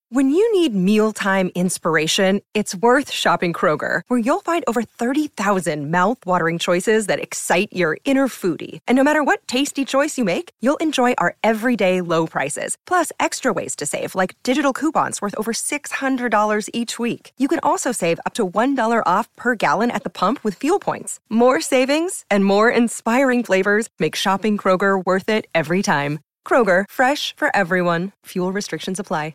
When you need mealtime inspiration, it's worth shopping Kroger, where you'll find over 30,000 mouth-watering choices that excite your inner foodie. And no matter what tasty choice you make, you'll enjoy our everyday low prices, plus extra ways to save, like digital coupons worth over $600 each week. You can also save up to $1 off per gallon at the pump with fuel points. More savings and more inspiring flavors make shopping Kroger worth it every time. Kroger, fresh for everyone. Fuel restrictions apply.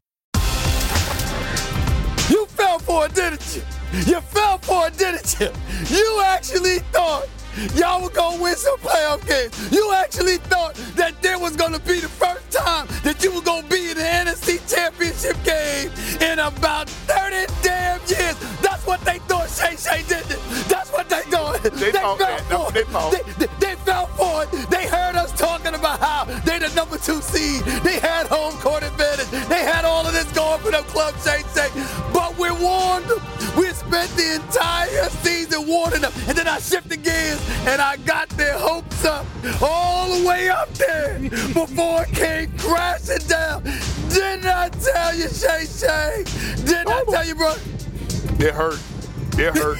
You fell for it, didn't you? You fell for it, didn't you? You actually thought y'all were going to win some playoff games. You actually thought that there was going to be the first time that you were going to be in the NFC Championship game in about 30 damn years. That's what they thought, Shay, didn't it? That's what they thought. They fell for it. They fell for it. They heard us talking about how they the number 2 seed. They had home court advantage. They had all of this going for them clubs, Shay. But we warned them. We spent the entire season warning them. And then I shifted gears and I got their hopes up all the way up there before it came crashing down. Didn't I tell you, Shay? Didn't I tell you, bro? It hurt. It hurt.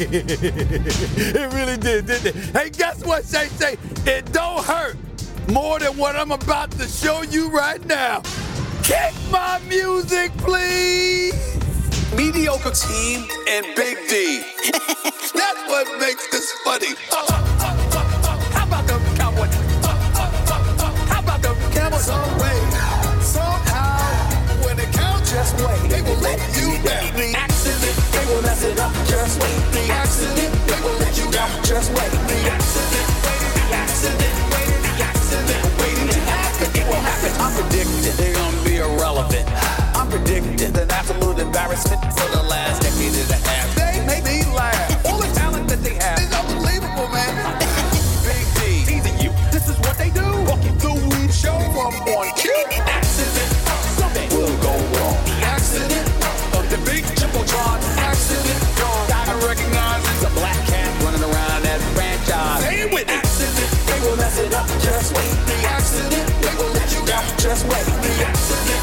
It really did, didn't it? Hey, guess what, Shay? It don't hurt more than what I'm about to show you right now. Kick my music, please. Mediocre team and Big D. That's what makes this funny. How about them Cowboys? How about them Cowboys? Some way, somehow, when it counts, just wait. They will let you down. The accident, they will mess it up. Just wait. The accident, they will let you down. Just wait. The accident, the accident, the accident, waiting to happen. It will happen. I'm predicting they're gonna be irrelevant. I'm predicting an absolute embarrassment for the last decade and a half. They make me laugh. All the talent that they have is unbelievable, man. Big D, teasing you. This is what they do. Walking through we show from on cue. Accident, something will go wrong. The accident of the big Jumbotron. Accident, gotta recognize it's a black cat running around that franchise. Say it with accident, they will mess it up. Just wait. The accident, they will let you down. Just wait. The accident.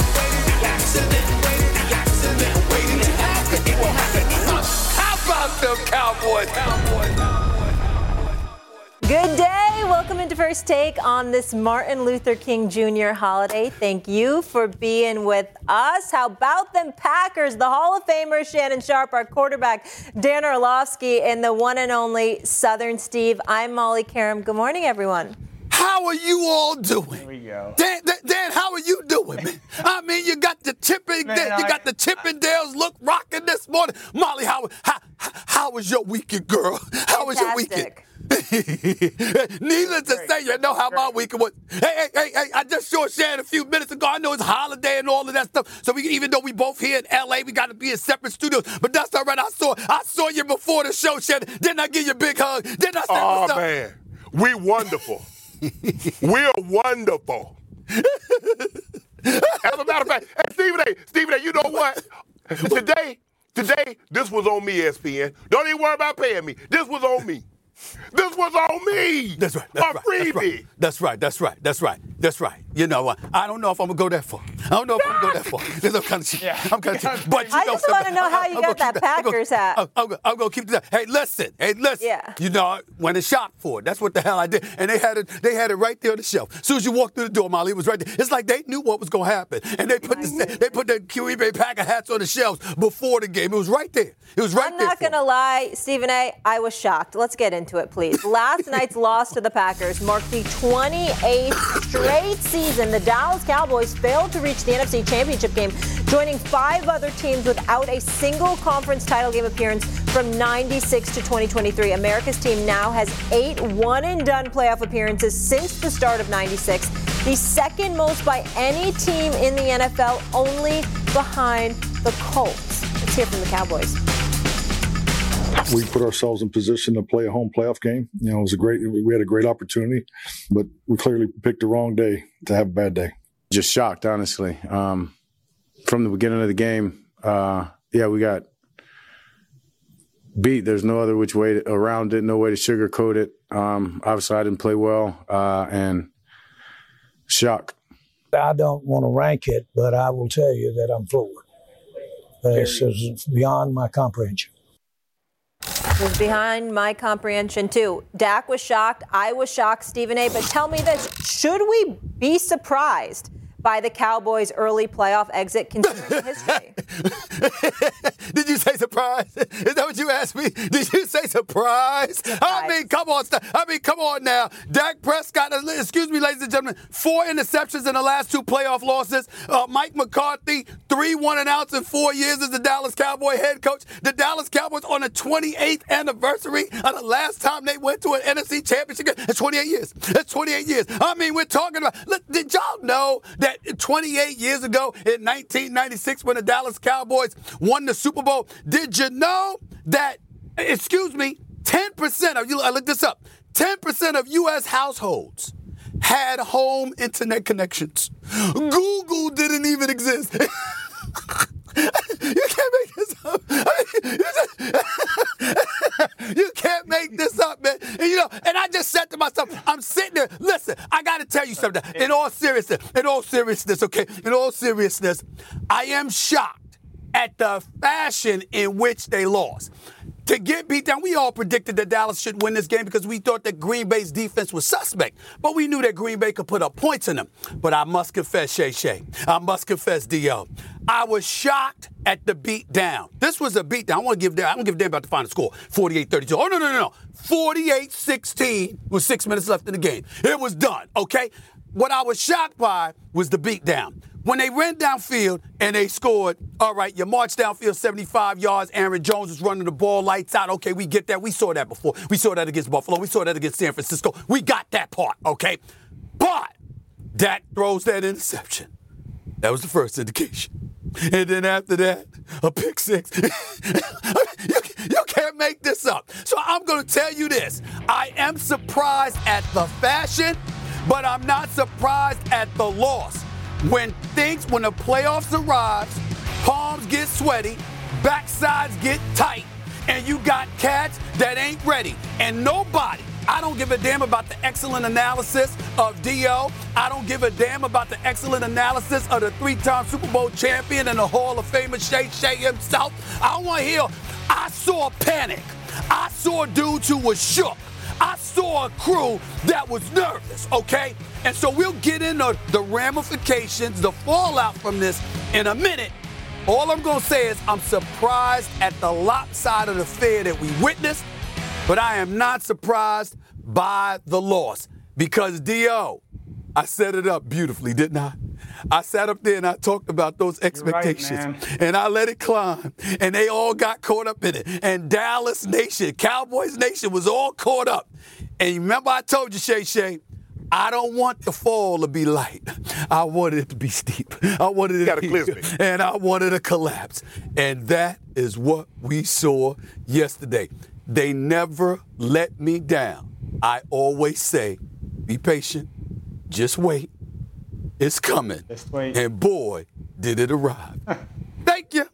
Waiting to happen, it will happen. How about them Cowboys? Good day. Welcome into First Take on this Martin Luther King Jr. holiday. Thank you for being with us. How about them Packers? The Hall of Famer Shannon Sharpe, our quarterback Dan Orlovsky, and the one and only Southern Steve. I'm Molly Karam. Good morning, everyone. How are you all doing? Here we go. Dan, how are you doing, man? I mean, you got the Chippendales look rocking this morning. Molly, how was your weekend, girl? How was your weekend? Needless to say, you know how my weekend was. Hey, I just showed Shannon a few minutes ago. I know it's a holiday and all of that stuff. So even though we both here in L.A., we got to be in separate studios. But that's all right. I saw you before the show, Shannon. Didn't I give you a big hug? Didn't I say what's up? Oh, man. We wonderful. We're wonderful. As a matter of fact, hey, Stephen A, you know what? Today, this was on me, ESPN. Don't even worry about paying me. This was on me. This was on me. That's right. Freebie. That's right. You know what? I don't know if I'm going to go that far. There's no kind of shit. Yeah. I'm kind of shit. But I just want to know how you got that Packers hat. I'm going to keep that. Hey, listen. Yeah. You know, I went and shop for it. That's what the hell I did. And they had it right there on the shelf. As soon as you walked through the door, Molly, it was right there. It's like they knew what was going to happen. And they put the QEB Packer hats on the shelves before the game. It was right there. I'm not going to lie, Stephen A., I was shocked. Let's get into it, please. Last night's loss to the Packers marked the 28th straight season the Dallas Cowboys failed to reach the NFC Championship game, joining 5 other teams without a single conference title game appearance from 96 to 2023. America's team now has 8 one-and-done playoff appearances since the start of 96, the second most by any team in the NFL, only behind the Colts. Let's hear from the Cowboys. We put ourselves in position to play a home playoff game. You know, we had a great opportunity, but we clearly picked the wrong day to have a bad day. Just shocked, honestly. From the beginning of the game, we got beat. There's no other which way around it, no way to sugarcoat it. Obviously, I didn't play well, and shock. I don't want to rank it, but I will tell you that I'm floored. This is beyond my comprehension. It was behind my comprehension, too. Dak was shocked. I was shocked, Stephen A. But tell me this. Should we be surprised by the Cowboys' early playoff exit considering history? Did you say surprise? Is that what you asked me? Did you say surprise? I mean, come on now. Dak Prescott, excuse me, ladies and gentlemen, 4 interceptions in the last 2 playoff losses. Mike McCarthy, 3 1-and-outs in 4 years as the Dallas Cowboy head coach. The Dallas Cowboys on the 28th anniversary of the last time they went to an NFC championship game. It's 28 years. It's 28 years. I mean, we're talking about, look, did y'all know that 28 years ago in 1996 when the Dallas Cowboys won the Super Bowl, did you know that, 10% of you, I looked this up, 10% of U.S. households had home internet connections. Google didn't even exist. You can't make this up. You can't make this up, man. And I just said to myself, I'm sitting there. Listen, I got to tell you something. In all seriousness, I am shocked at the fashion in which they lost. To get beat down, we all predicted that Dallas should win this game because we thought that Green Bay's defense was suspect. But we knew that Green Bay could put up points in them. But I must confess, Shay. I must confess, D.O. I was shocked at the beat down. This was a beat down. I don't give a damn about the final score. 48-32. Oh, no. 48-16 with 6 minutes left in the game. It was done, okay? What I was shocked by was the beat down. When they ran downfield and they scored, all right, you marched downfield 75 yards. Aaron Jones was running the ball, lights out. Okay, we get that. We saw that before. We saw that against Buffalo. We saw that against San Francisco. We got that part, okay? But Dak throws that interception. That was the first indication. And then after that, a pick six. You can't make this up. So I'm going to tell you this. I am surprised at the fashion, but I'm not surprised at the loss. When the playoffs arrive, palms get sweaty, backsides get tight, and you got cats that ain't ready. And nobody, I don't give a damn about the excellent analysis of D.O. I don't give a damn about the excellent analysis of the 3-time Super Bowl champion and the Hall of Famer Shay himself. I don't want to hear. I saw panic. I saw dudes who was shook. I saw a crew that was nervous, okay? And so we'll get into the ramifications, the fallout from this in a minute. All I'm going to say is I'm surprised at the lopsided affair that we witnessed, but I am not surprised by the loss because, D.O., I set it up beautifully, didn't I? I sat up there and I talked about those expectations, and I let it climb, and they all got caught up in it. And Dallas Nation, Cowboys Nation was all caught up. And remember I told you, Shay, I don't want the fall to be light. I wanted it to be steep. I wanted it to be, and I wanted a collapse. And that is what we saw yesterday. They never let me down. I always say, be patient, just wait. It's coming. Just wait. And boy, did it arrive. Thank you.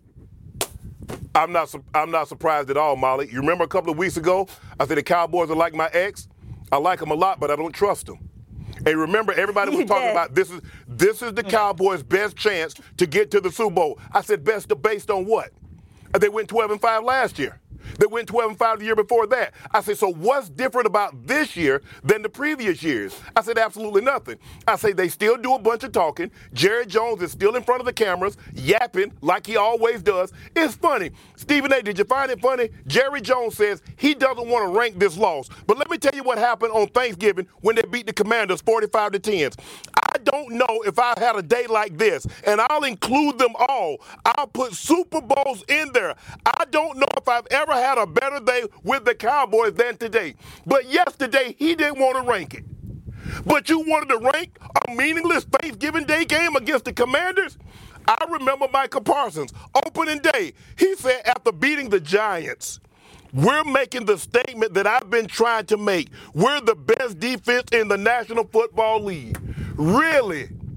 I'm not surprised at all, Molly. You remember a couple of weeks ago, I said the Cowboys are like my ex. I like them a lot, but I don't trust them. And remember, everybody was talking about this is the Cowboys' best chance to get to the Super Bowl. I said based on what? They went 12-5 last year. They went 12-5 the year before that. I said, so what's different about this year than the previous years? I said, absolutely nothing. I say they still do a bunch of talking. Jerry Jones is still in front of the cameras, yapping like he always does. It's funny. Stephen A., did you find it funny? Jerry Jones says he doesn't want to rank this loss. But let me tell you what happened on Thanksgiving when they beat the Commanders 45-10. I don't know if I had a day like this, and I'll include them all. I'll put Super Bowls in there. I don't know if I've ever had a better day with the Cowboys than today. But yesterday, he didn't want to rank it. But you wanted to rank a meaningless Thanksgiving Day game against the Commanders? I remember Michael Parsons, opening day. He said after beating the Giants, we're making the statement that I've been trying to make. We're the best defense in the National Football League. Really?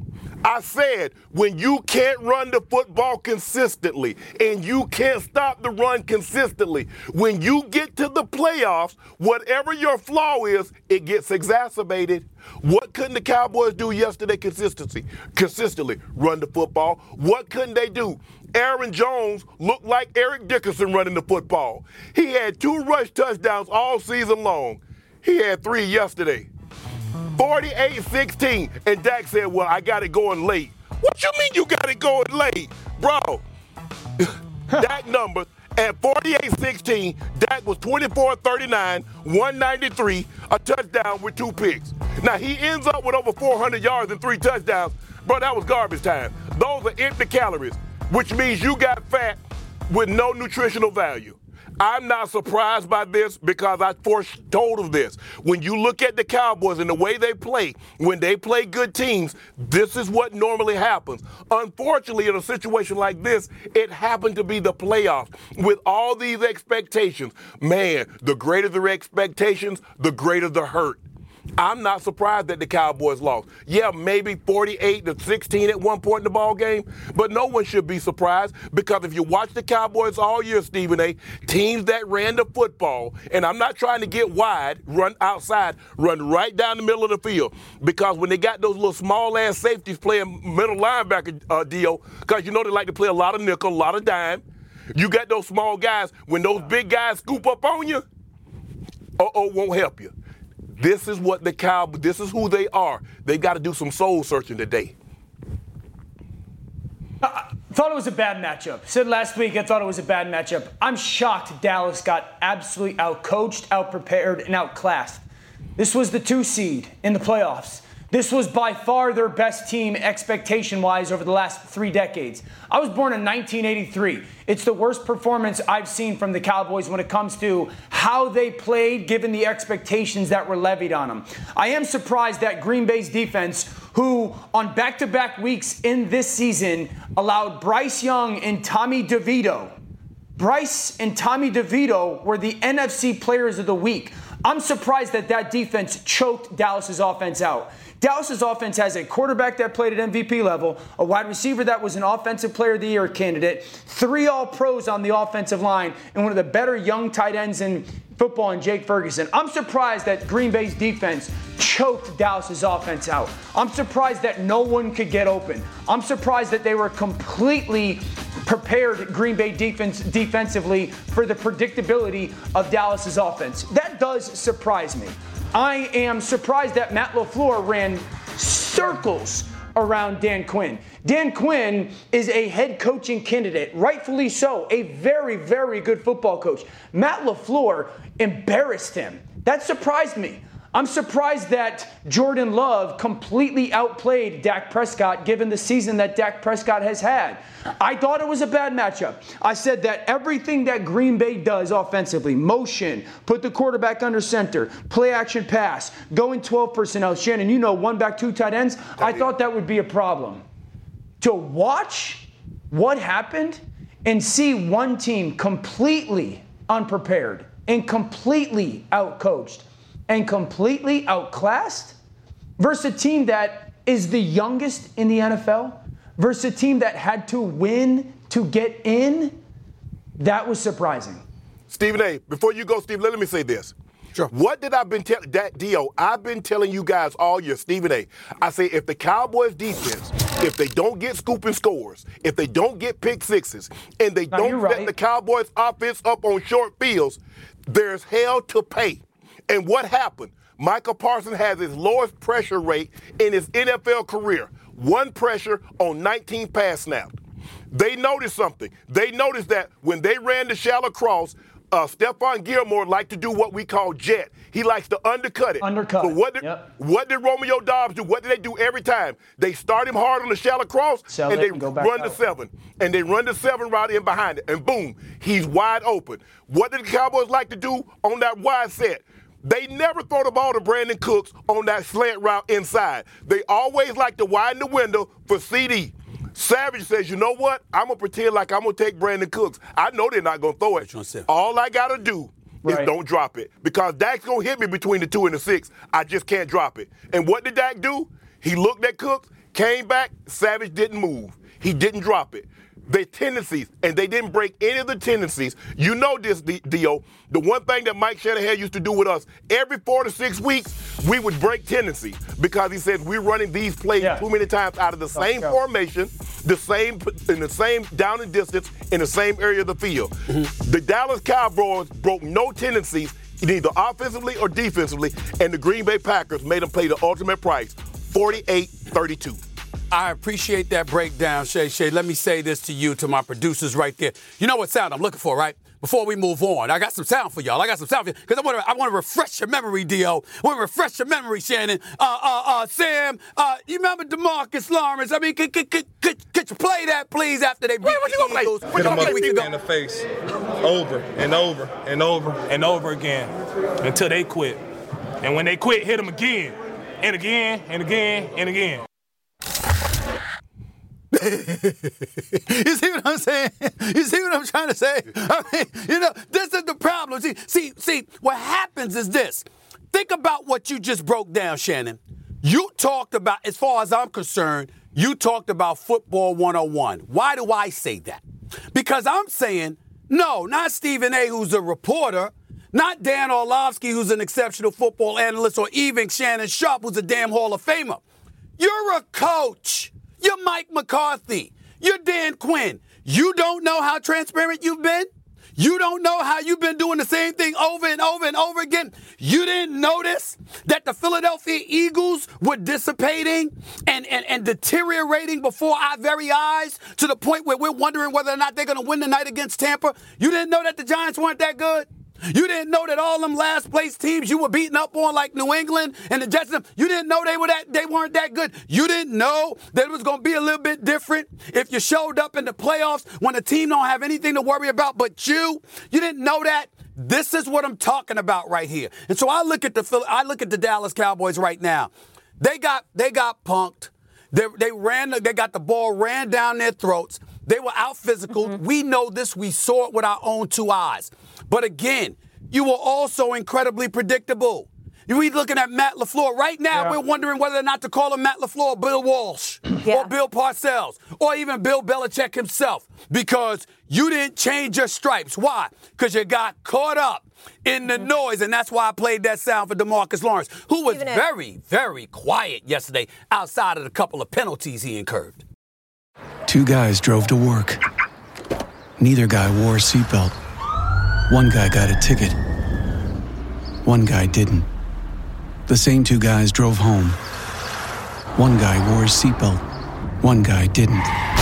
I said, when you can't run the football consistently and you can't stop the run consistently, when you get to the playoffs, whatever your flaw is, it gets exacerbated. What couldn't the Cowboys do yesterday consistently? Run the football. What couldn't they do? Aaron Jones looked like Eric Dickerson running the football. He had 2 rush touchdowns all season long. He had 3 yesterday. 48-16, and Dak said, well, I got it going late. What you mean you got it going late? Bro, Dak numbers at 48-16, Dak was 24-39, 193, a touchdown with 2 picks. Now, he ends up with over 400 yards and 3 touchdowns. Bro, that was garbage time. Those are empty calories, which means you got fat with no nutritional value. I'm not surprised by this because I foretold of this. When you look at the Cowboys and the way they play, when they play good teams, this is what normally happens. Unfortunately, in a situation like this, it happened to be the playoffs. With all these expectations, man, the greater the expectations, the greater the hurt. I'm not surprised that the Cowboys lost. Yeah, maybe 48-16 at one point in the ball game, but no one should be surprised because if you watch the Cowboys all year, Stephen A., teams that ran the football, and I'm not trying to get wide, run outside, run right down the middle of the field because when they got those little small-ass safeties playing middle linebacker deal, because you know they like to play a lot of nickel, a lot of dime, you got those small guys, when those big guys scoop up on you, won't help you. This is what the Cowboys, this is who they are. They got to do some soul searching today. I thought it was a bad matchup. Said last week I thought it was a bad matchup. I'm shocked Dallas got absolutely outcoached, outprepared, and outclassed. This was the 2 seed in the playoffs. This was by far their best team expectation-wise over the last 3 decades. I was born in 1983. It's the worst performance I've seen from the Cowboys when it comes to how they played given the expectations that were levied on them. I am surprised that Green Bay's defense, who on back-to-back weeks in this season allowed Bryce Young and Tommy DeVito. Bryce and Tommy DeVito were the NFC Players of the Week. I'm surprised that defense choked Dallas's offense out. Dallas's offense has a quarterback that played at MVP level, a wide receiver that was an Offensive Player of the Year candidate, 3 All-Pros on the offensive line, and one of the better young tight ends in football in Jake Ferguson. I'm surprised that Green Bay's defense choked Dallas's offense out. I'm surprised that no one could get open. I'm surprised that they were completely prepared Green Bay defensively for the predictability of Dallas's offense. That does surprise me. I am surprised that Matt LaFleur ran circles around Dan Quinn. Dan Quinn is a head coaching candidate, rightfully so, a very, very good football coach. Matt LaFleur embarrassed him. That surprised me. I'm surprised that Jordan Love completely outplayed Dak Prescott given the season that Dak Prescott has had. I thought it was a bad matchup. I said that everything that Green Bay does offensively, motion, put the quarterback under center, play action pass, go in 12 personnel. Shannon, you know, 1 back, 2 tight ends. I thought that would be a problem. To watch what happened and see one team completely unprepared and completely outcoached and completely outclassed versus a team that is the youngest in the NFL versus a team that had to win to get in, that was surprising. Stephen A., before you go, Steve, let me say this. Sure. What did I've been telling, Dio, I've been telling you guys all year, Stephen A., I say if the Cowboys defense, if they don't get scooping scores, if they don't get pick sixes, and they don't set the Cowboys offense up on short fields, there's hell to pay. And what happened? Micah Parsons has his lowest pressure rate in his NFL career. 1 pressure on 19 pass snaps. They noticed something. They noticed that when they ran the shallow cross, Stephon Gilmore liked to do what we call jet. He likes to undercut it. Undercut. So what did Romeo Doubs do? What did they do every time? They start him hard on the shallow cross, and they run the 7. And they run the 7 route in behind it. And boom, he's wide open. What did the Cowboys like to do on that wide set? They never throw the ball to Brandon Cooks on that slant route inside. They always like to widen the window for CD. Savage says, you know what? I'm going to pretend like I'm going to take Brandon Cooks. I know they're not going to throw it. All I got to do is don't drop it. Because Dak's going to hit me between the 2 and the 6. I just can't drop it. And what did Dak do? He looked at Cooks. Came back, Savage didn't move. He didn't drop it. Their tendencies, and they didn't break any of the tendencies. You know this, Dio. The one thing that Mike Shanahan used to do with us, every 4 to 6 weeks, we would break tendencies because he says we're running these plays too many times out of the same formation, in the same down and distance, in the same area of the field. The Dallas Cowboys broke no tendencies, either offensively or defensively, and the Green Bay Packers made them pay the ultimate price, 48-32. I appreciate that breakdown, Shay. Let me say this to you, to my producers right there. You know what sound I'm looking for, right? Before we move on, I got some sound for y'all. Because I want to refresh your memory, Dio. I want to refresh your memory, Shannon. Sam, you remember DeMarcus Lawrence? I mean, could you play that, please, after they beat the Eagles? Hit them up in the face over and over and over and over again until they quit. And when they quit, hit them again and again and again and again. You see what I'm saying? You see what I'm trying to say? I mean, this is the problem. See, what happens is this. Think about what you just broke down, Shannon. You talked about, as far as I'm concerned, you talked about football 101. Why do I say that? Because I'm saying, no, not Stephen A., who's a reporter, not Dan Orlovsky, who's an exceptional football analyst, or even Shannon Sharp, who's a damn Hall of Famer. You're a coach. You're Mike McCarthy. You're Dan Quinn. You don't know how transparent you've been? You don't know how you've been doing the same thing over and over and over again? You didn't notice that the Philadelphia Eagles were dissipating and deteriorating before our very eyes to the point where we're wondering whether or not they're going to win tonight against Tampa? You didn't know that the Giants weren't that good? You didn't know that all them last place teams you were beating up on, like New England and the Jets, you didn't know they weren't that good. You didn't know that it was going to be a little bit different if you showed up in the playoffs when the team don't have anything to worry about but you. You didn't know that. This is what I'm talking about right here. And so I look at the Dallas Cowboys right now. They got punked. They got the ball ran down their throats. They were out physical. Mm-hmm. We know this. We saw it with our own two eyes. But again, you were also incredibly predictable. We looking at Matt LaFleur. Right now, we're wondering whether or not to call him Matt LaFleur or Bill Walsh or Bill Parcells or even Bill Belichick himself because you didn't change your stripes. Why? Because you got caught up in the noise, and that's why I played that sound for DeMarcus Lawrence, who was very, very quiet yesterday outside of the couple of penalties he incurred. Two guys drove to work. Neither guy wore a seatbelt. One guy got a ticket. One guy didn't. The same two guys drove home. One guy wore his seatbelt. One guy didn't.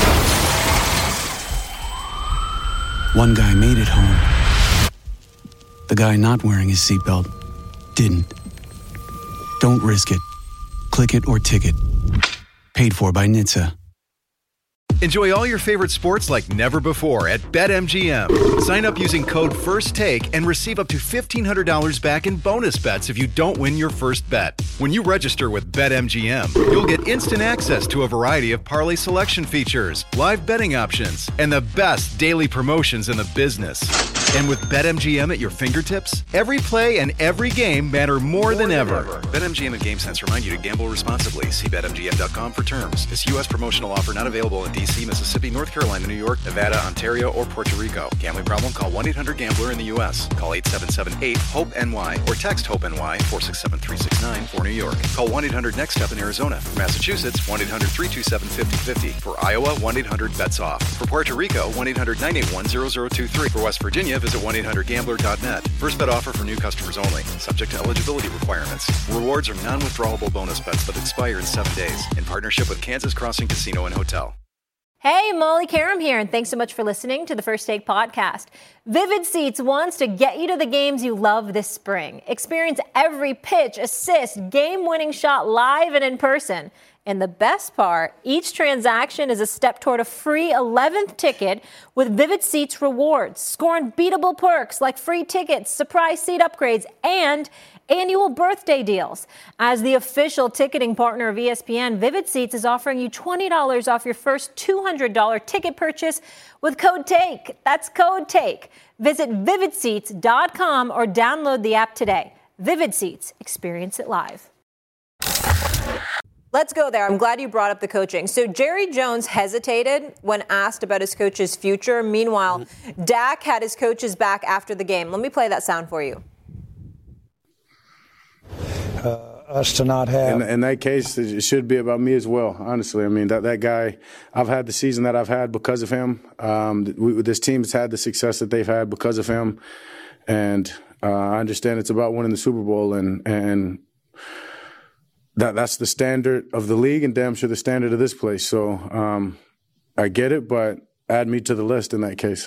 One guy made it home. The guy not wearing his seatbelt didn't. Don't risk it. Click it or ticket. Paid for by NHTSA. Enjoy all your favorite sports like never before at BetMGM. Sign up using code FIRSTTAKE and receive up to $1,500 back in bonus bets if you don't win your first bet. When you register with BetMGM, you'll get instant access to a variety of parlay selection features, live betting options, and the best daily promotions in the business. And with BetMGM at your fingertips, every play and every game matter more than ever. BetMGM and GameSense remind you to gamble responsibly. See BetMGM.com for terms. This U.S. promotional offer not available in D.C., Mississippi, North Carolina, New York, Nevada, Ontario, or Puerto Rico. Gambling problem? Call 1-800-GAMBLER in the U.S. Call 877-8-HOPE-NY or text HOPE-NY 467-369 for New York. Call 1-800-NEXT-STEP in Arizona. For Massachusetts, 1-800-327-5050. For Iowa, 1-800-BETS-OFF. For Puerto Rico, 1-800-981-0023. For West Virginia, visit 1-800-GAMBLER.net. First bet offer for new customers only. Subject to eligibility requirements. Rewards are non-withdrawable bonus bets that expire in 7 days. In partnership with Kansas Crossing Casino and Hotel. Hey, Molly Karam here, and thanks so much for listening to the First Take podcast. Vivid Seats wants to get you to the games you love this spring. Experience every pitch, assist, game-winning shot live and in person. And the best part, each transaction is a step toward a free 11th ticket with Vivid Seats rewards. Score unbeatable perks like free tickets, surprise seat upgrades, and annual birthday deals. As the official ticketing partner of ESPN, Vivid Seats is offering you $20 off your first $200 ticket purchase with code TAKE. That's code TAKE. Visit vividseats.com or download the app today. Vivid Seats. Experience it live. Let's go there. I'm glad you brought up the coaching. So Jerry Jones hesitated when asked about his coach's future. Meanwhile, Dak had his coaches back after the game. Let me play that sound for you. Us to not have. In that case, it should be about me as well, honestly. I mean, that guy, I've had the season that I've had because of him. This team has had the success that they've had because of him. And I understand it's about winning the Super Bowl, and that's the standard of the league and damn sure the standard of this place. So I get it, but add me to the list in that case.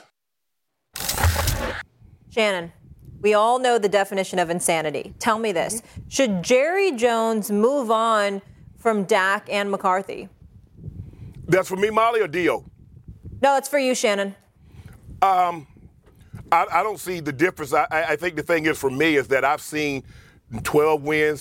Shannon, we all know the definition of insanity. Tell me this. Should Jerry Jones move on from Dak and McCarthy? That's for me, Molly, or Dio? No, it's for you, Shannon. I don't see the difference. I think the thing is for me is that I've seen 12 wins,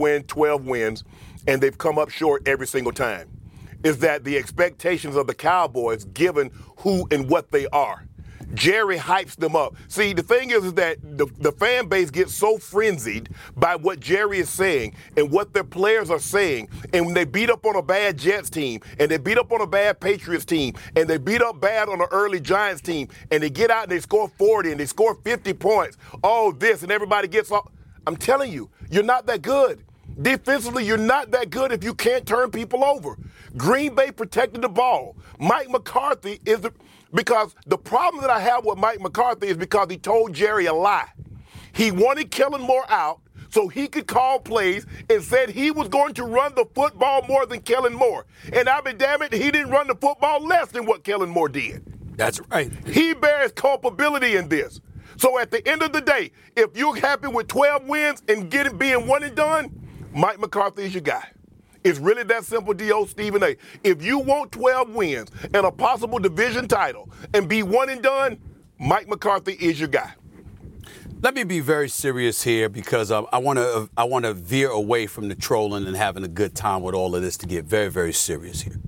and they've come up short every single time. Is that the expectations of the Cowboys given who and what they are? Jerry hypes them up. See, the thing is that the fan base gets so frenzied by what Jerry is saying and what their players are saying. And when they beat up on a bad Jets team, and they beat up on a bad Patriots team, and they beat up bad on an early Giants team, and they get out and they score 40 and they score 50 points, all this, and everybody gets off. I'm telling you, you're not that good. Defensively, you're not that good if you can't turn people over. Green Bay protected the ball. Mike McCarthy is because the problem that I have with Mike McCarthy is because he told Jerry a lie. He wanted Kellen Moore out so he could call plays and said he was going to run the football more than Kellen Moore. And I mean, damn it, he didn't run the football less than what Kellen Moore did. That's right. He bears culpability in this. So at the end of the day, if you're happy with 12 wins and being one and done, Mike McCarthy is your guy. It's really that simple, D.O. Stephen A. If you want 12 wins and a possible division title and be one and done, Mike McCarthy is your guy. Let me be very serious here because I want to veer away from the trolling and having a good time with all of this to get very, very serious here.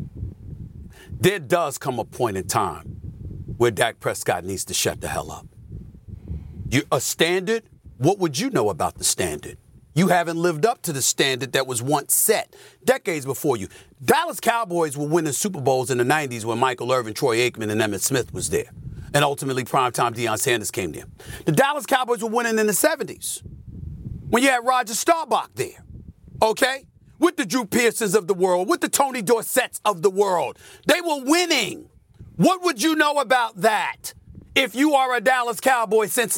There does come a point in time where Dak Prescott needs to shut the hell up. A standard, what would you know about the standard? You haven't lived up to the standard that was once set decades before you. Dallas Cowboys were winning Super Bowls in the 90s when Michael Irvin, Troy Aikman, and Emmitt Smith was there. And ultimately, primetime Deion Sanders came there. The Dallas Cowboys were winning in the 70s when you had Roger Staubach there, okay? With the Drew Pearsons of the world, with the Tony Dorsetts of the world. They were winning. What would you know about that if you are a Dallas Cowboy since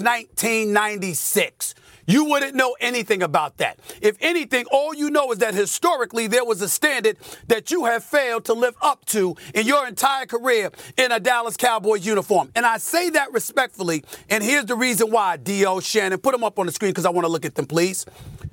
1996? You wouldn't know anything about that. If anything, all you know is that historically there was a standard that you have failed to live up to in your entire career in a Dallas Cowboys uniform. And I say that respectfully, and here's the reason why, D.O., Shannon, put them up on the screen because I want to look at them, please.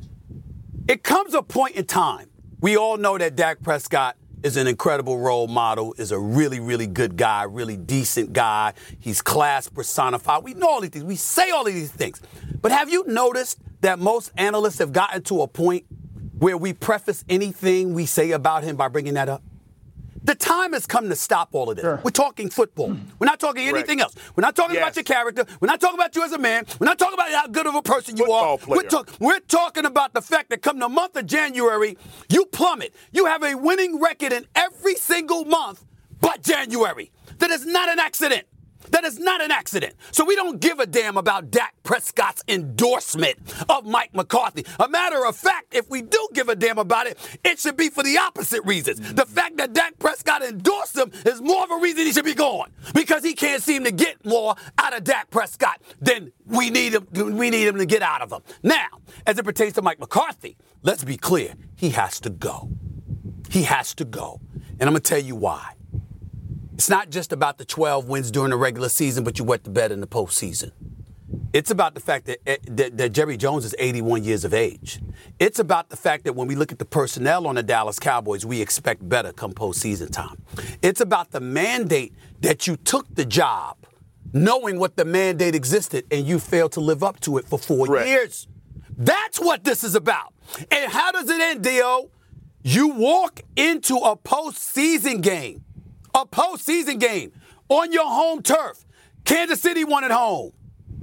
It comes a point in time. We all know that Dak Prescott is an incredible role model, is a really, really good guy, really decent guy. He's class personified. We know all these things. We say all of these things. But have you noticed that most analysts have gotten to a point where we preface anything we say about him by bringing that up? The time has come to stop all of this. Sure. We're talking football. We're not talking anything else. We're not talking about your character. We're not talking about you as a man. We're not talking about how good of a person you are. We're talking about the fact that come the month of January, you plummet. You have a winning record in every single month but January. That is not an accident. That is not an accident. So we don't give a damn about Dak Prescott's endorsement of Mike McCarthy. A matter of fact, if we do give a damn about it, it should be for the opposite reasons. The fact that Dak Prescott endorsed him is more of a reason he should be gone because he can't seem to get more out of Dak Prescott than we need him to get out of him. Now, as it pertains to Mike McCarthy, let's be clear. He has to go. He has to go. And I'm going to tell you why. It's not just about the 12 wins during the regular season, but you wet the bed in the postseason. It's about the fact that Jerry Jones is 81 years of age. It's about the fact that when we look at the personnel on the Dallas Cowboys, we expect better come postseason time. It's about the mandate that you took the job, knowing what the mandate existed, and you failed to live up to it for 4 years. That's what this is about. And how does it end, D.O.? You walk into a postseason game. A postseason game on your home turf. Kansas City won at home.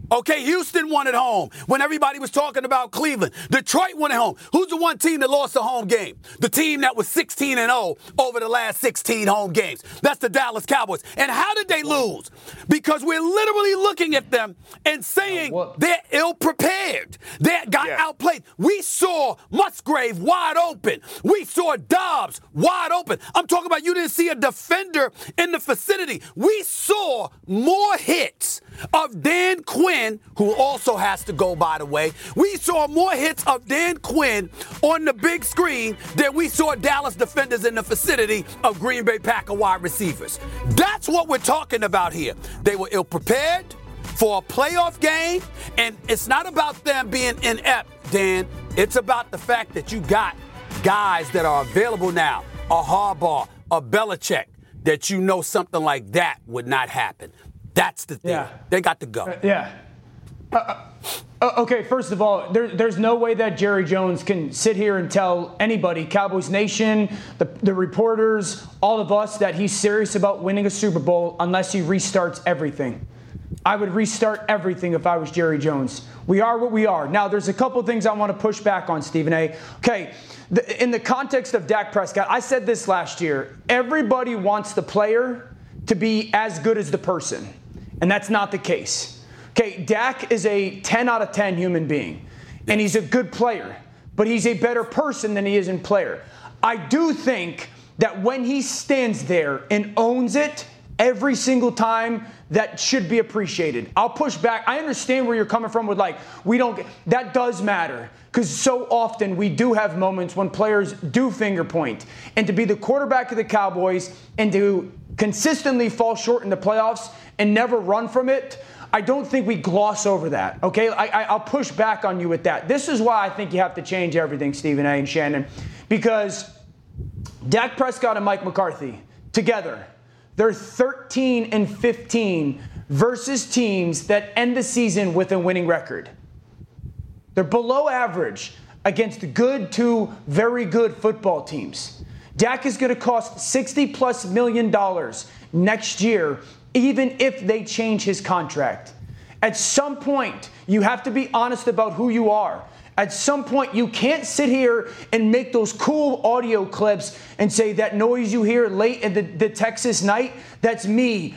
Okay, Houston won at home when everybody was talking about Cleveland. Detroit won at home. Who's the one team that lost a home game? The team that was 16-0 over the last 16 home games. That's the Dallas Cowboys. And how did they lose? Because we're literally looking at them and saying they're ill-prepared. They got outplayed. We saw Musgrave wide open. We saw Dobbs wide open. I'm talking about you didn't see a defender in the vicinity. We saw more hits of Dan Quinn, who also has to go, by the way. We saw more hits of Dan Quinn on the big screen than we saw Dallas defenders in the vicinity of Green Bay Packer wide receivers. That's what we're talking about here. They were ill-prepared for a playoff game, and it's not about them being inept, Dan. It's about the fact that you got guys that are available now, a Harbaugh, a Belichick, that you know something like that would not happen. That's the thing. Yeah. They got to go. Okay, first of all, there's no way that Jerry Jones can sit here and tell anybody, Cowboys Nation, the reporters, all of us, that he's serious about winning a Super Bowl unless he restarts everything. I would restart everything if I was Jerry Jones. We are what we are. Now, there's a couple things I want to push back on, Stephen A. Okay, in the context of Dak Prescott, I said this last year. Everybody wants the player to be as good as the person. And that's not the case. Okay, Dak is a 10 out of 10 human being, and he's a good player, but he's a better person than he is in player. I do think that when he stands there and owns it every single time, that should be appreciated. I'll push back. I understand where you're coming from with that does matter, because so often we do have moments when players do finger point. And to be the quarterback of the Cowboys and to consistently fall short in the playoffs and never run from it, I don't think we gloss over that, okay? I'll push back on you with that. This is why I think you have to change everything, Stephen A. and Shannon, because Dak Prescott and Mike McCarthy together, they're 13-15 versus teams that end the season with a winning record. They're below average against good to very good football teams. Dak is going to cost $60+ million next year, even if they change his contract. At some point, you have to be honest about who you are. At some point, you can't sit here and make those cool audio clips and say that noise you hear late in the Texas night, that's me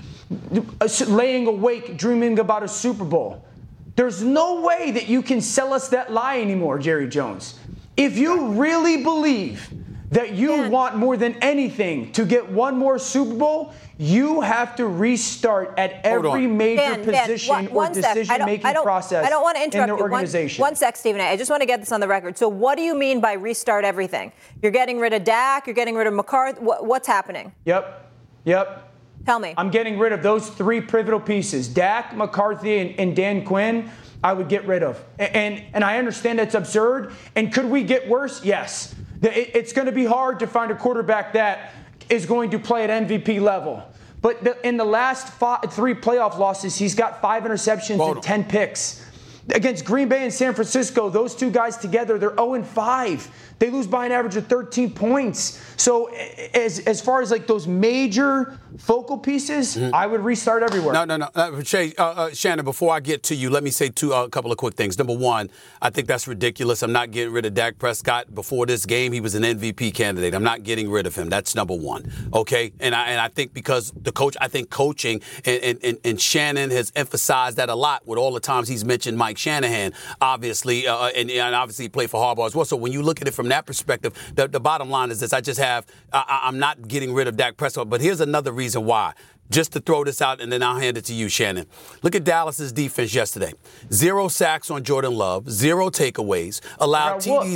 laying awake dreaming about a Super Bowl. There's no way that you can sell us that lie anymore, Jerry Jones. If you really believe that you want more than anything to get one more Super Bowl, you have to restart at every major position or decision-making process I don't want to interrupt in the organization. One sec, Stephen A. I just want to get this on the record. So what do you mean by restart everything? You're getting rid of Dak, you're getting rid of McCarthy. What's happening? Yep. Tell me. I'm getting rid of those three pivotal pieces. Dak, McCarthy, and Dan Quinn, I would get rid of. And I understand that's absurd. And could we get worse? Yes. It's going to be hard to find a quarterback that is going to play at MVP level. But in the last three playoff losses, he's got 5 interceptions and 10 picks. Against Green Bay and San Francisco, those two guys together, they're 0-5. They lose by an average of 13 points. So as far as those major focal pieces, I would restart everywhere. No. Shannon, before I get to you, let me say a couple of quick things. Number one, I think that's ridiculous. I'm not getting rid of Dak Prescott. Before this game, he was an MVP candidate. I'm not getting rid of him. That's number one. Okay? And I think because the coach, I think coaching, and Shannon has emphasized that a lot with all the times he's mentioned Mike Shanahan, obviously, and obviously he played for Harbaugh as well. So when you look at it from that perspective, the bottom line is this. I'm not getting rid of Dak Prescott, but here's another reason why. Just to throw this out, and then I'll hand it to you, Shannon. Look at Dallas's defense yesterday. 0 sacks on Jordan Love, 0 takeaways, allowed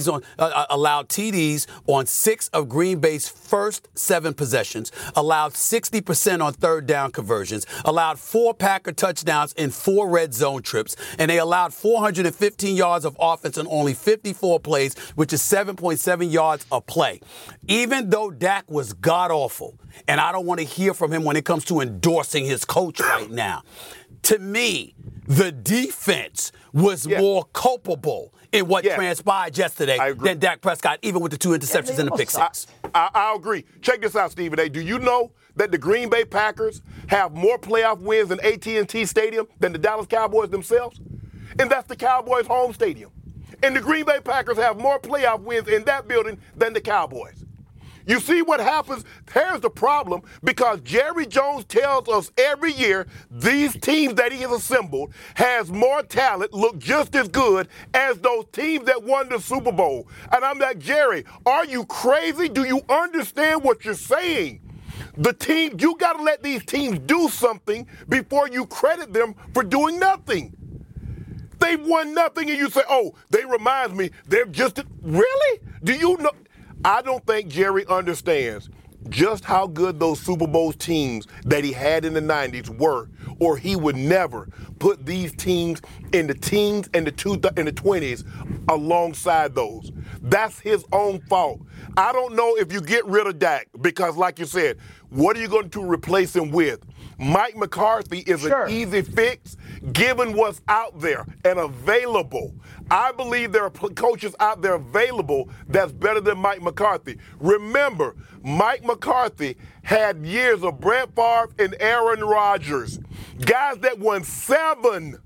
TDs on 6 of Green Bay's first 7 possessions, allowed 60% on third down conversions, allowed 4 Packer touchdowns in 4 red zone trips, and they allowed 415 yards of offense on only 54 plays, which is 7.7 yards a play. Even though Dak was god-awful, and I don't want to hear from him when it comes to endorsing his coach right now. To me, the defense was more culpable in what transpired yesterday than Dak Prescott, even with the 2 interceptions and the pick 6. I agree. Check this out, Stephen A. Do you know that the Green Bay Packers have more playoff wins in AT&T Stadium than the Dallas Cowboys themselves? And that's the Cowboys' home stadium. And the Green Bay Packers have more playoff wins in that building than the Cowboys. You see what happens? Here's the problem, because Jerry Jones tells us every year these teams that he has assembled has more talent, look just as good as those teams that won the Super Bowl. And I'm like, Jerry, are you crazy? Do you understand what you're saying? The team, you got to let these teams do something before you credit them for doing nothing. They've won nothing, and you say, oh, they remind me, they're just, really? Do you know? I don't think Jerry understands just how good those Super Bowl teams that he had in the 90s were, or he would never put these teams in the teens and the 20s alongside those. That's his own fault. I don't know if you get rid of Dak, because like you said, what are you going to replace him with? Mike McCarthy is an easy fix given what's out there and available. I believe there are coaches out there available that's better than Mike McCarthy. Remember, Mike McCarthy had years of Brett Favre and Aaron Rodgers, guys that won 7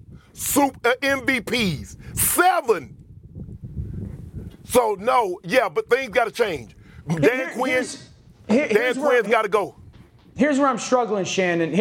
MVPs. 7. So, no, but things got to change. Dan Quinn's got to go. Here's where I'm struggling, Shannon.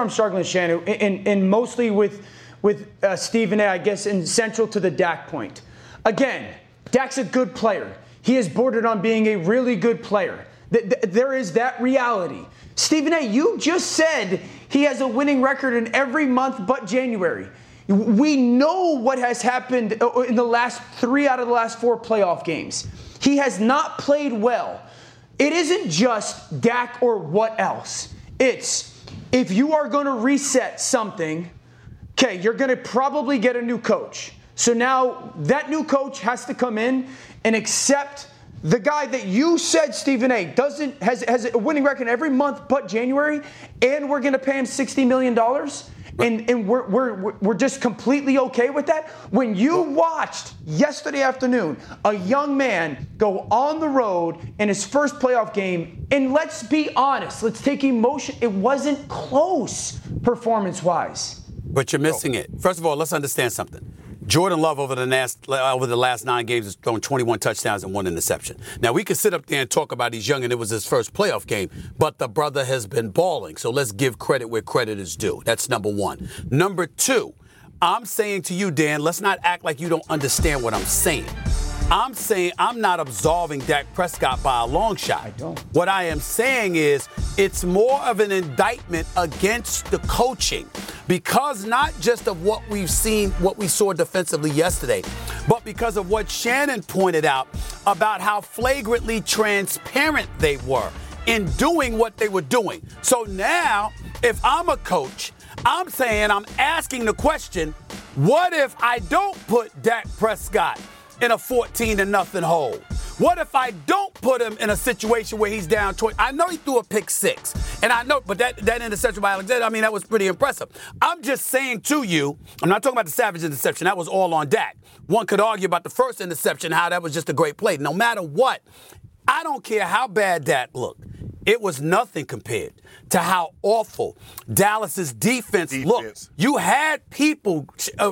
And mostly with Stephen A., I guess, and central to the Dak point. Again, Dak's a good player. He is bordered on being a really good player. There is that reality. Stephen A., you just said he has a winning record in every month but January. We know what has happened in the last 3 out of the last 4 playoff games. He has not played well. It isn't just Dak or what else. It's, if you are going to reset something, okay, you're going to probably get a new coach. So now that new coach has to come in and accept the guy that you said, Stephen A., has a winning record every month but January, and we're going to pay him $60 million? And we're just completely okay with that? When you watched yesterday afternoon a young man go on the road in his first playoff game, and let's be honest, let's take emotion, it wasn't close performance-wise. But you're missing it. First of all, let's understand something. Jordan Love over the last 9 games has thrown 21 touchdowns and 1 interception. Now, we could sit up there and talk about he's young and it was his first playoff game, but the brother has been balling. So let's give credit where credit is due. That's number one. Number 2, I'm saying to you, Dan, let's not act like you don't understand what I'm saying. I'm saying I'm not absolving Dak Prescott by a long shot. I don't. What I am saying is it's more of an indictment against the coaching, because not just of what we've seen, what we saw defensively yesterday, but because of what Shannon pointed out about how flagrantly transparent they were in doing what they were doing. So now, if I'm a coach, I'm saying, I'm asking the question, what if I don't put Dak Prescott in a 14-0 hole? What if I don't put him in a situation where he's down 20? I know he threw a pick 6, and I know, but that interception by Alexander, I mean, that was pretty impressive. I'm just saying to you, I'm not talking about the Savage interception. That was all on Dak. One could argue about the first interception, how that was just a great play. No matter what, I don't care how bad Dak looked. It was nothing compared to how awful Dallas's defense looked. You had people,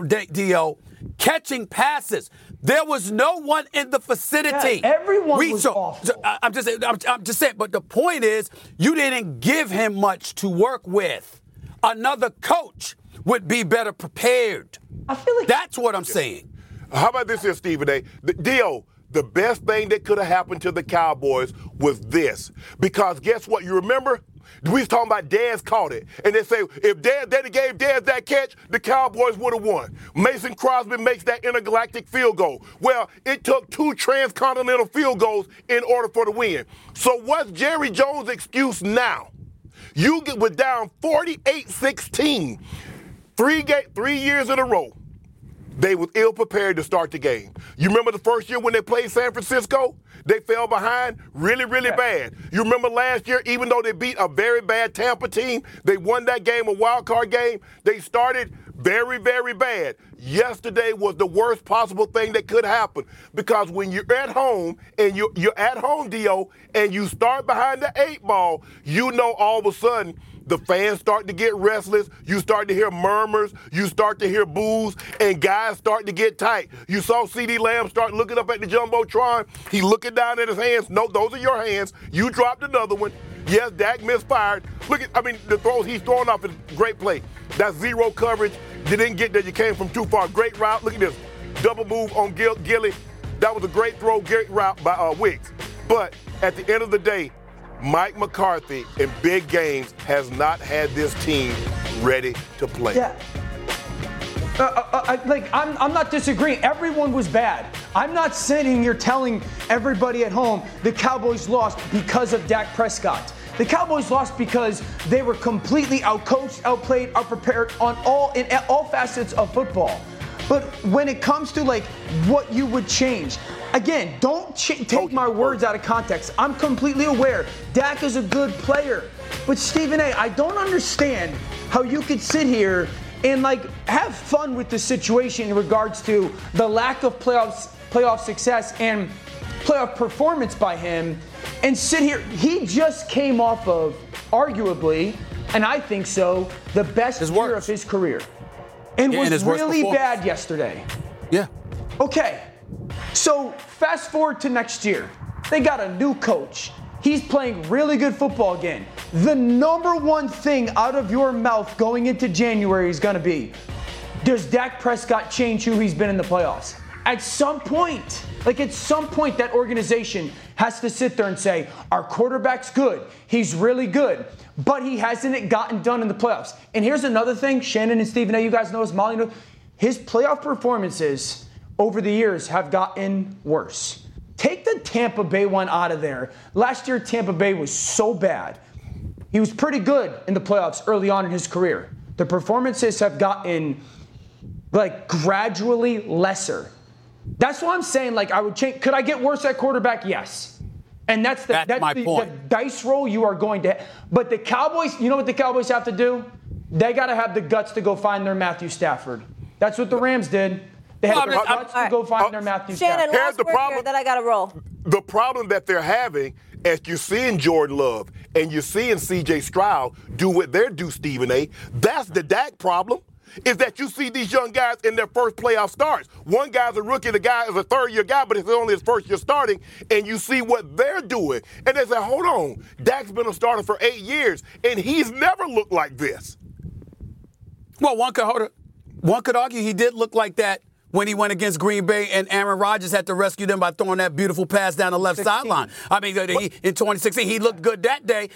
D.O., catching passes. There was no one in the vicinity. Yeah, everyone was awful. I'm just saying, but the point is, you didn't give him much to work with. Another coach would be better prepared. I feel like that's what I'm saying. How about this here, Stephen A? Dio, the best thing that could have happened to the Cowboys was this. Because guess what? You remember? We was talking about Dez caught it. And they say, if Daddy gave Dez that catch, the Cowboys would have won. Mason Crosby makes that intergalactic field goal. Well, it took 2 transcontinental field goals in order for the win. So what's Jerry Jones' excuse now? You were down 48-16. 3 years in a row. They were ill-prepared to start the game. You remember the first year when they played San Francisco? They fell behind really, really bad. You remember last year, even though they beat a very bad Tampa team, they won that game, a wild card game. They started Very, very bad. Yesterday was the worst possible thing that could happen because when you're at home and you're at home, Dio, and you start behind the 8 ball, you know all of a sudden the fans start to get restless. You start to hear murmurs. You start to hear boos, and guys start to get tight. You saw CeeDee Lamb start looking up at the Jumbotron. He looking down at his hands. No, those are your hands. You dropped another one. Yes, Dak misfired. The throws he's throwing off is great play. That's zero coverage. You didn't get there. You came from too far. Great route. Look at this. Double move on Gilly. That was a great throw, great route by Wicks. But at the end of the day, Mike McCarthy in big games has not had this team ready to play. Yeah. I'm not disagreeing. Everyone was bad. I'm not sitting here telling everybody at home the Cowboys lost because of Dak Prescott. The Cowboys lost because they were completely outcoached, outplayed, outprepared in all facets of football. But when it comes to what you would change, again, don't take my words out of context. I'm completely aware Dak is a good player. But Stephen A., I don't understand how you could sit here and have fun with the situation in regards to the lack of playoff success and playoff performance by him and sit here. He just came off of, arguably, and I think so, the best year of his career. And was really bad yesterday. Yeah. Okay. So fast forward to next year. They got a new coach. He's playing really good football again. The number one thing out of your mouth going into January is going to be, does Dak Prescott change who he's been in the playoffs? At some point, that organization has to sit there and say, our quarterback's good. He's really good. But he hasn't gotten done in the playoffs. And here's another thing, Shannon and Stephen A., you guys know this, Molly knows, his playoff performances over the years have gotten worse. Take the Tampa Bay one out of there. Last year, Tampa Bay was so bad. He was pretty good in the playoffs early on in his career. The performances have gotten, gradually lesser. That's why I'm saying, I would change. Could I get worse at quarterback? Yes. And that's my point. The dice roll you are going to. But the Cowboys, you know what the Cowboys have to do? They got to have the guts to go find their Matthew Stafford. That's what the Rams did. They had the guts to go find their Matthew Stafford. Shannon, last word here, then I got to roll. The problem that they're having, as you're seeing Jordan Love and you're seeing C.J. Stroud do what they're due, Stephen A., that's the Dak problem. Is that you see these young guys in their first playoff starts. One guy's a rookie, the guy is a third-year guy, but it's only his first year starting, and you see what they're doing. And they say, hold on, Dak's been a starter for 8 years, and he's never looked like this. Well, one could argue he did look like that when he went against Green Bay and Aaron Rodgers had to rescue them by throwing that beautiful pass down the left sideline. I mean, in 2016, he looked good that day.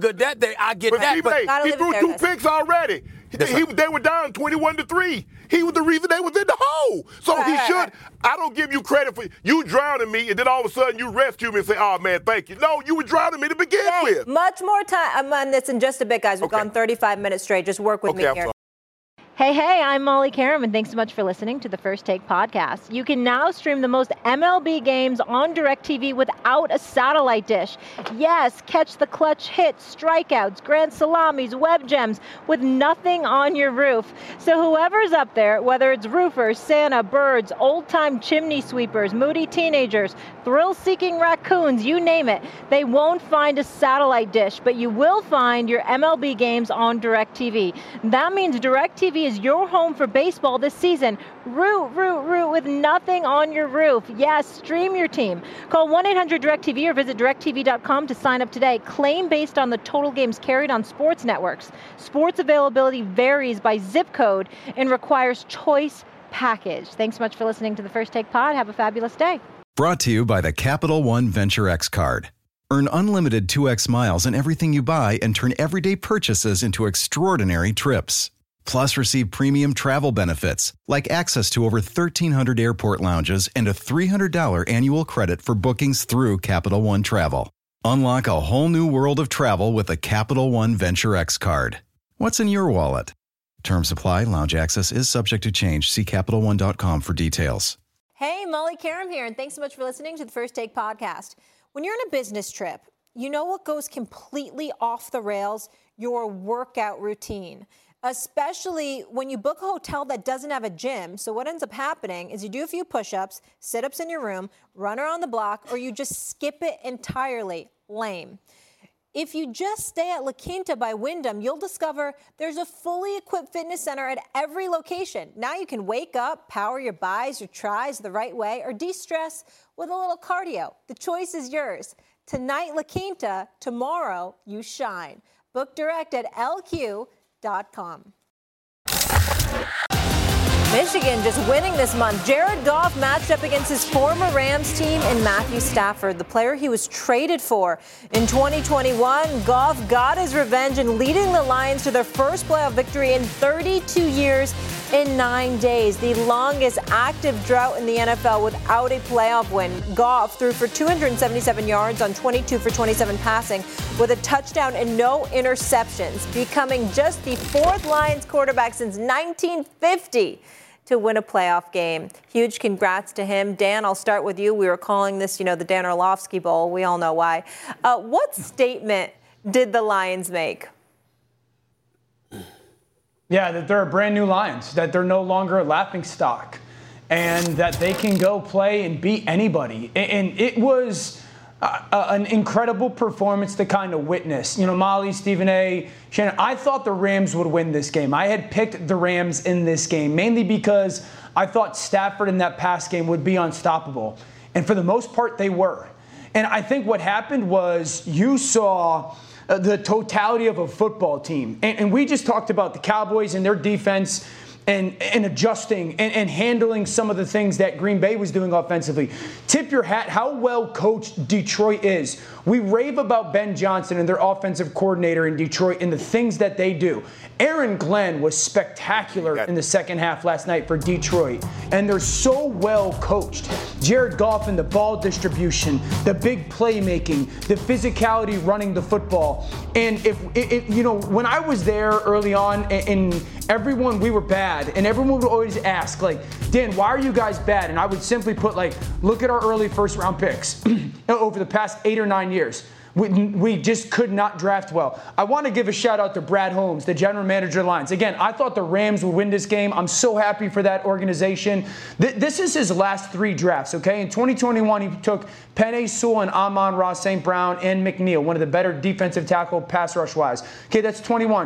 I get that. But he threw 2 picks already. They were down 21-3. He was the reason they was in the hole. So he should. I don't give you credit for you drowning me, and then all of a sudden you rescue me and say, oh, man, thank you. No, you were drowning me to begin with. Much more time. I'm on this in just a bit, guys. We've gone 35 minutes straight. Just work with me here. Hey, I'm Molly Karam, and thanks so much for listening to the First Take podcast. You can now stream the most MLB games on DirecTV without a satellite dish. Yes, catch the clutch hits, strikeouts, grand salamis, web gems with nothing on your roof. So whoever's up there, whether it's roofers, Santa, birds, old-time chimney sweepers, moody teenagers, thrill-seeking raccoons, you name it, they won't find a satellite dish, but you will find your MLB games on DirecTV. That means DirecTV is your home for baseball this season. Root with nothing on your roof. Yes, stream your team. Call 1-800-DirecTV or visit DirecTV.com to sign up today. Claim based on the total games carried on sports networks. Sports availability varies by zip code and requires choice package. Thanks so much for listening to the First Take Pod. Have a fabulous day. Brought to you by the Capital One Venture X card. Earn unlimited 2x miles on everything you buy and turn everyday purchases into extraordinary trips. Plus, receive premium travel benefits like access to over 1,300 airport lounges and a $300 annual credit for bookings through Capital One Travel. Unlock a whole new world of travel with a Capital One Venture X card. What's in your wallet? Terms apply. Lounge access is subject to change. See CapitalOne.com for details. Hey, Molly Karam here, and thanks so much for listening to the First Take podcast. When you're on a business trip, you know what goes completely off the rails? Your workout routine. especially when you book a hotel that doesn't have a gym. So what ends up happening is you do a few push-ups, sit-ups in your room, run around the block, or you just skip it entirely. Lame. If you just stay at La Quinta by Wyndham, you'll discover there's a fully equipped fitness center at every location. Now you can wake up, power your bis, your tris the right way, or de-stress with a little cardio. The choice is yours. Tonight, La Quinta. Tomorrow, you shine. Book direct at LQ.com. Michigan just winning this month. Jared Goff matched up against his former Rams team in Matthew Stafford, the player he was traded for. In 2021, Goff got his revenge in leading the Lions to their first playoff victory in 32 years in 9 days, the longest active drought in the NFL without a playoff win. Goff threw for 277 yards on 22 for 27 passing with a touchdown and no interceptions, becoming just the fourth Lions quarterback since 1950 to win a playoff game. Huge congrats to him. Dan, I'll start with you. We were calling this, the Dan Orlovsky Bowl. We all know why. What statement did the Lions make? Yeah, that they're a brand new Lions, that they're no longer a laughingstock, and that they can go play and beat anybody. And it was an incredible performance to kind of witness. Molly, Stephen A., Shannon, I thought the Rams would win this game. I had picked the Rams in this game, mainly because I thought Stafford in that pass game would be unstoppable. And for the most part, they were. And I think what happened was you saw the totality of a football team. And we just talked about the Cowboys and their defense and adjusting and handling some of the things that Green Bay was doing offensively. Tip your hat how well coached Detroit is. We rave about Ben Johnson and their offensive coordinator in Detroit and the things that they do. Aaron Glenn was spectacular in the second half last night for Detroit, and they're so well coached. Jared Goff and the ball distribution, the big playmaking, the physicality running the football. And when I was there early on, and everyone, we were bad, and everyone would always ask, Dan, why are you guys bad? And I would simply put, look at our early first-round picks over the past 8 or 9 years. We just could not draft well. I want to give a shout out to Brad Holmes, the general manager of the Lions. Again, I thought the Rams would win this game. I'm so happy for that organization. This is his last 3 drafts, okay? In 2021, he took Penei Sewell and Amon-Ra St. Brown and McNeil, one of the better defensive tackle pass rush-wise. Okay, that's 21.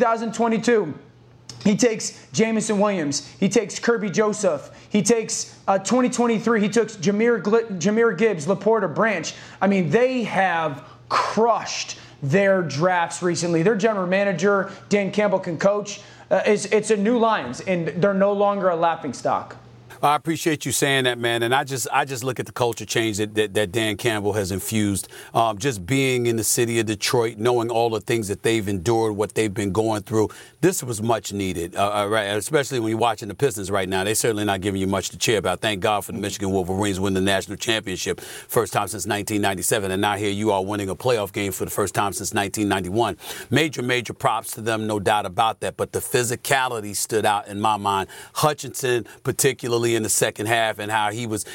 2022. He takes Jamison Williams. He takes Kirby Joseph. He takes 2023. He took Jahmyr Gibbs, Laporta, Branch. I mean, they have crushed their drafts recently. Their general manager, Dan Campbell, can coach. It's a new Lions, and they're no longer a laughingstock. I appreciate you saying that, man. And I just look at the culture change that Dan Campbell has infused. Just being in the city of Detroit, knowing all the things that they've endured, what they've been going through. This was much needed, right? Especially when you're watching the Pistons right now. They're certainly not giving you much to cheer about. Thank God for the Michigan Wolverines winning the national championship, first time since 1997. And now here you are winning a playoff game for the first time since 1991. Major props to them, no doubt about that. But the physicality stood out in my mind. Hutchinson, particularly in the second half, and how he was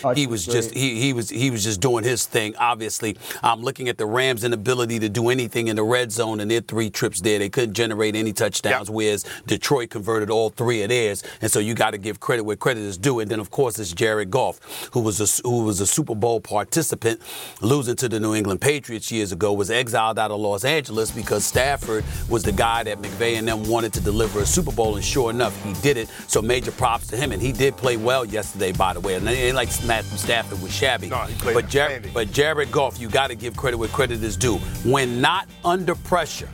just doing his thing. Obviously, I'm looking at the Rams' inability to do anything in the red zone in their 3 trips there. They couldn't generate any touchdowns, whereas Detroit converted all 3 of theirs. And so you got to give credit where credit is due. And then, of course, it's Jared Goff, who was a Super Bowl participant, losing to the New England Patriots years ago, was exiled out of Los Angeles because Stafford was the guy that McVay and them wanted to deliver a Super Bowl, and sure enough, he did it. So major props to him, and he did play well yesterday, by the way. And it ain't like Matthew Stafford was shabby. No, he played but Jared Goff, you got to give credit where credit is due. When not under pressure,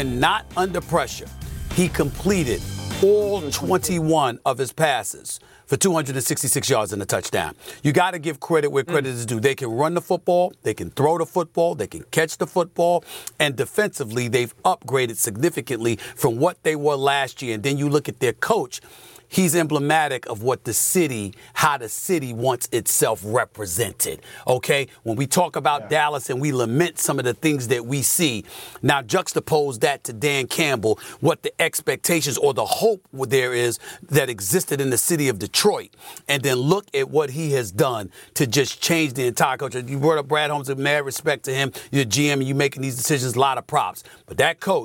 he completed all 21 of his passes for 266 yards and a touchdown. You got to give credit where credit is due. They can run the football, they can throw the football, they can catch the football, and defensively, they've upgraded significantly from what they were last year. And then you look at their coach. He's emblematic of how the city wants itself represented, okay? When we talk about Dallas and we lament some of the things that we see, now juxtapose that to Dan Campbell, what the expectations or the hope there is that existed in the city of Detroit, and then look at what he has done to just change the entire culture. You brought up Brad Holmes, with mad respect to him. You're GM and you making these decisions, a lot of props. But that coach,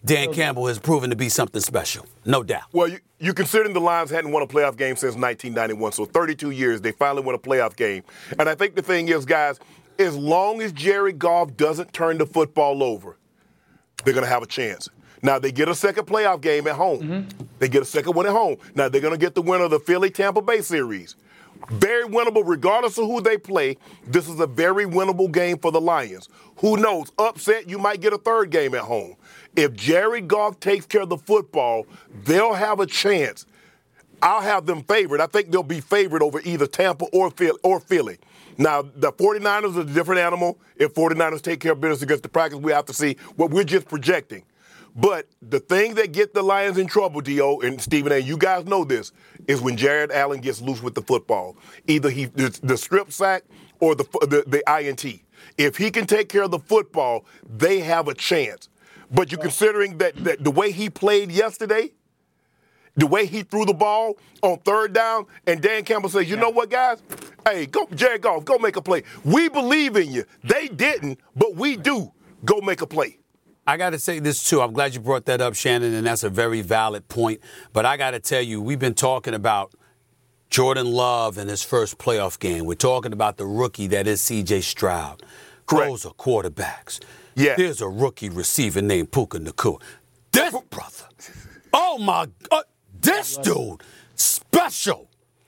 Dan Campbell has proven to be something special, no doubt. Well, you considering the Lions hadn't won a playoff game since 1991, so 32 years, they finally won a playoff game. And I think the thing is, guys, as long as Jared Goff doesn't turn the football over, they're going to have a chance. Now, they get a second playoff game at home. Mm-hmm. They get a second one at home. Now, they're going to get the winner of the Philly-Tampa Bay series. Very winnable, regardless of who they play. This is a very winnable game for the Lions. Who knows? Upset, you might get a third game at home. If Jared Goff takes care of the football, they'll have a chance. I'll have them favored. I think they'll be favored over either Tampa or Philly. Now, the 49ers is a different animal. If 49ers take care of business against the Packers, we have to see what we're just projecting. But the thing that get the Lions in trouble, D.O. and Stephen A., you guys know this, is when Jared Allen gets loose with the football. Either the strip sack or the INT. If he can take care of the football, they have a chance. But you're considering that the way he played yesterday, the way he threw the ball on third down, and Dan Campbell says, you know what, guys? Hey, go, Jared Goff, go make a play. We believe in you. They didn't, but we do. Go make a play. I got to say this, too. I'm glad you brought that up, Shannon, and that's a very valid point. But I got to tell you, we've been talking about Jordan Love in his first playoff game. We're talking about the rookie that is C.J. Stroud. Correct. Those are quarterbacks. Yeah. There's a rookie receiver named Puka Nacua. This brother, oh, my God, this dude, special.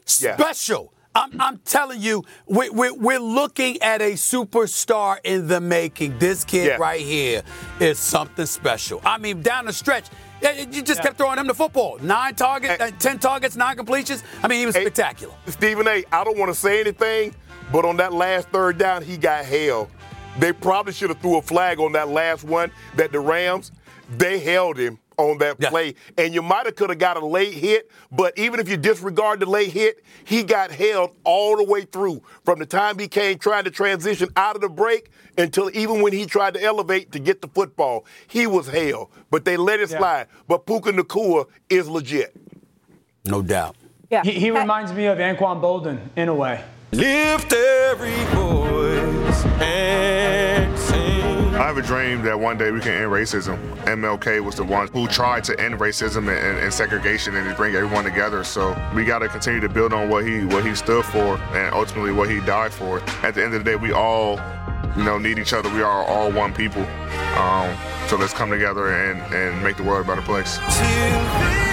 I'm telling you, we're looking at a superstar in the making. This kid right here is something special. I mean, down the stretch, you just kept throwing him the football. 9 targets, 10 targets, 9 completions. I mean, he was spectacular. Stephen A., I don't want to say anything, but on that last third down, he got held. They probably should have threw a flag on that last one that the Rams, they held him on that play. And you might have could have got a late hit, but even if you disregard the late hit, he got held all the way through from the time he came trying to transition out of the break until even when he tried to elevate to get the football, he was held. But they let it slide. But Puka Nacua is legit. No doubt. Yeah. He reminds me of Anquan Bolden in a way. Lift every voice and sing. I have a dream that one day we can end racism. MLK was the one who tried to end racism and segregation and to bring everyone together. So we got to continue to build on what he stood for and ultimately what he died for. At the end of the day, we all, need each other. We are all one people. So let's come together and make the world a better place.